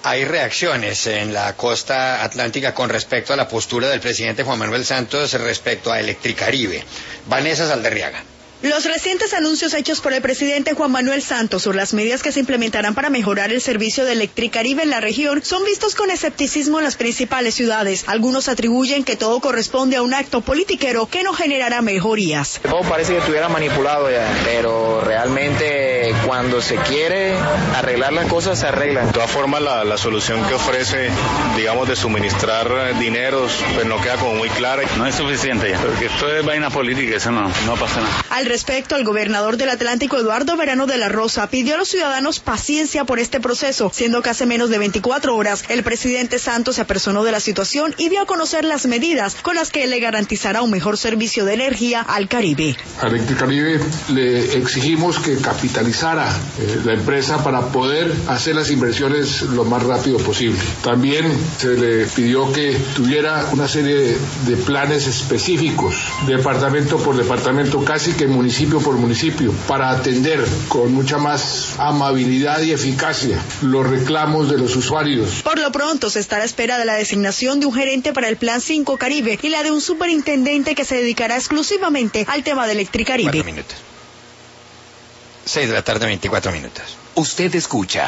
Hay reacciones en la costa atlántica con respecto a la postura del presidente Juan Manuel Santos respecto a Electricaribe. Vanessa Saldarriaga. Los recientes anuncios hechos por el presidente Juan Manuel Santos sobre las medidas que se implementarán para mejorar el servicio de Electricaribe en la región son vistos con escepticismo en las principales ciudades. Algunos atribuyen que todo corresponde a un acto politiquero que no generará mejorías. Todo parece que estuviera manipulado ya, pero realmente cuando se quiere arreglar las cosas se arreglan. De todas formas, la solución que ofrece, digamos, de suministrar dineros, pues no queda como muy clara. No es suficiente ya, porque esto es vaina política, eso no pasa nada. Al respecto, el gobernador del Atlántico, Eduardo Verano de la Rosa, pidió a los ciudadanos paciencia por este proceso, siendo que hace menos de 24 horas el presidente Santos se apersonó de la situación y dio a conocer las medidas con las que le garantizará un mejor servicio de energía al Caribe. A Electricaribe le exigimos que capitalizara la empresa para poder hacer las inversiones lo más rápido posible. También se le pidió que tuviera una serie de planes específicos, departamento por departamento, casi que municipio por municipio, para atender con mucha más amabilidad y eficacia los reclamos de los usuarios. Por lo pronto se está a la espera de la designación de un gerente para el Plan 5 Caribe y la de un superintendente que se dedicará exclusivamente al tema de Electricaribe. 4 minutos. 6 de la tarde, 24 minutos. Usted escucha